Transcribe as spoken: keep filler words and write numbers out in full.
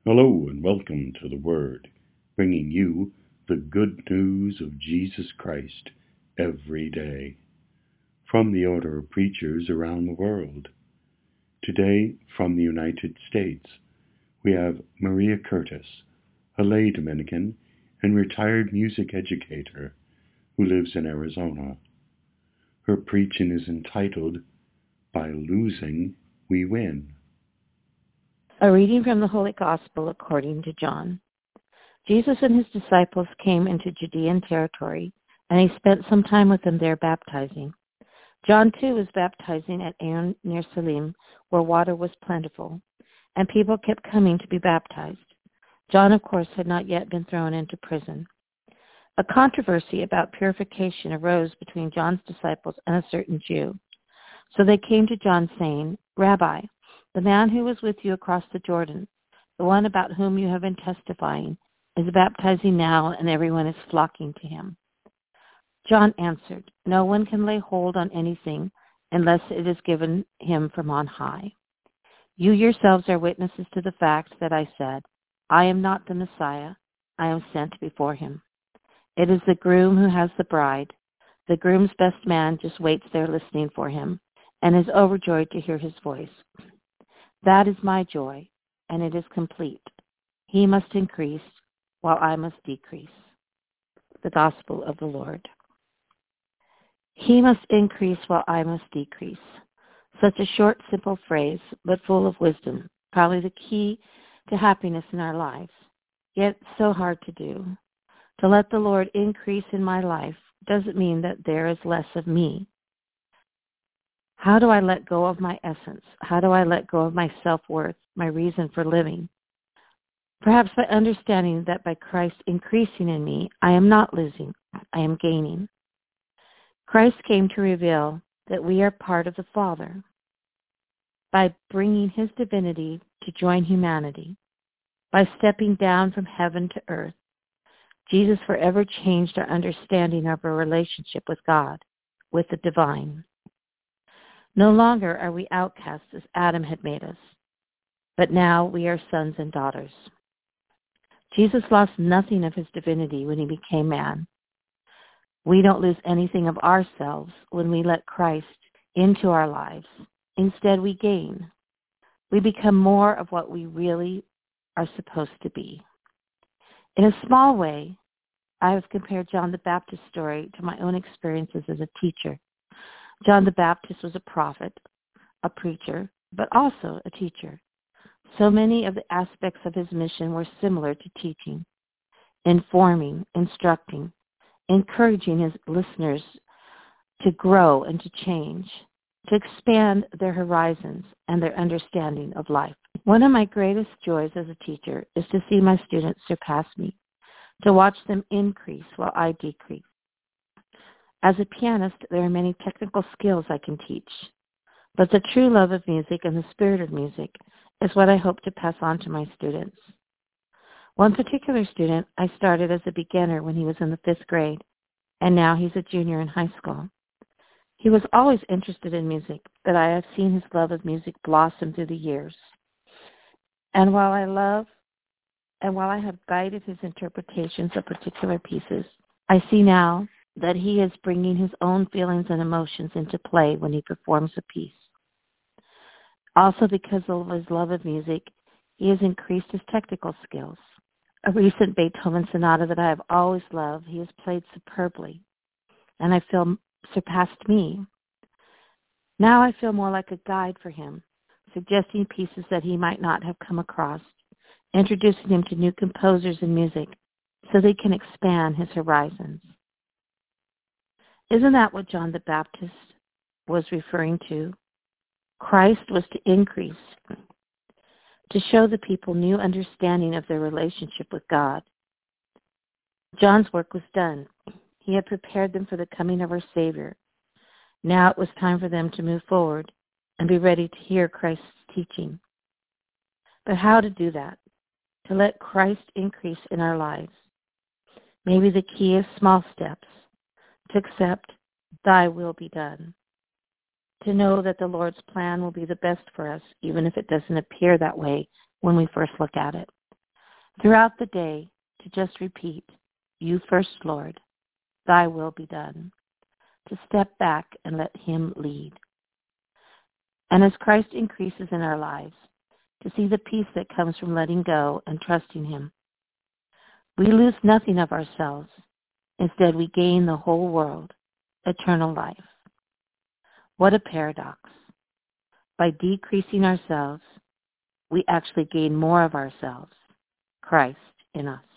Hello and welcome to the Word, bringing you the good news of Jesus Christ every day from the order of preachers around the world. Today, from the United States, we have Maria Curtis, a lay Dominican and retired music educator who lives in Arizona. Her preaching is entitled, By Losing We Win. A reading from the Holy Gospel according to John. Jesus and his disciples came into Judean territory, and he spent some time with them there baptizing. John too was baptizing at Aenon near Salim, where water was plentiful, and people kept coming to be baptized. John, of course, had not yet been thrown into prison. A controversy about purification arose between John's disciples and a certain Jew. So they came to John saying, "Rabbi, the man who was with you across the Jordan, the one about whom you have been testifying, is baptizing now, and everyone is flocking to him." John answered, "No one can lay hold on anything unless it is given him from on high. You yourselves are witnesses to the fact that I said, 'I am not the Messiah, I am sent before him.' It is the groom who has the bride. The groom's best man just waits there listening for him and is overjoyed to hear his voice. That is my joy, and it is complete. He must increase, while I must decrease." The Gospel of the Lord. He must increase while I must decrease. Such a short, simple phrase, but full of wisdom, probably the key to happiness in our lives, yet so hard to do. To let the Lord increase in my life doesn't mean that there is less of me. How do I let go of my essence? How do I let go of my self-worth, my reason for living? Perhaps by understanding that by Christ increasing in me, I am not losing, I am gaining. Christ came to reveal that we are part of the Father by bringing his divinity to join humanity. By stepping down from heaven to earth, Jesus forever changed our understanding of our relationship with God, with the divine. No longer are we outcasts as Adam had made us, but now we are sons and daughters. Jesus lost nothing of his divinity when he became man. We don't lose anything of ourselves when we let Christ into our lives. Instead, we gain. We become more of what we really are supposed to be. In a small way, I have compared John the Baptist's story to my own experiences as a teacher. John the Baptist was a prophet, a preacher, but also a teacher. So many of the aspects of his mission were similar to teaching, informing, instructing, encouraging his listeners to grow and to change, to expand their horizons and their understanding of life. One of my greatest joys as a teacher is to see my students surpass me, to watch them increase while I decrease. As a pianist, there are many technical skills I can teach, but the true love of music and the spirit of music is what I hope to pass on to my students. One particular student I started as a beginner when he was in the fifth grade, and now he's a junior in high school. He was always interested in music, but I have seen his love of music blossom through the years. And while I love, and while I have guided his interpretations of particular pieces, I see now that he is bringing his own feelings and emotions into play when he performs a piece. Also, because of his love of music, he has increased his technical skills. A recent Beethoven sonata that I have always loved, he has played superbly, and I feel surpassed me. Now I feel more like a guide for him, suggesting pieces that he might not have come across, introducing him to new composers in music so they can expand his horizons. Isn't that what John the Baptist was referring to? Christ was to increase, to show the people new understanding of their relationship with God. John's work was done. He had prepared them for the coming of our Savior. Now it was time for them to move forward and be ready to hear Christ's teaching. But how to do that? To let Christ increase in our lives. Maybe the key is small steps. To accept, thy will be done. To know that the Lord's plan will be the best for us, even if it doesn't appear that way when we first look at it. Throughout the day, to just repeat, you first, Lord, thy will be done, to step back and let him lead. And as Christ increases in our lives, to see the peace that comes from letting go and trusting him. We lose nothing of ourselves. Instead, we gain the whole world, eternal life. What a paradox. By decreasing ourselves, we actually gain more of ourselves, Christ in us.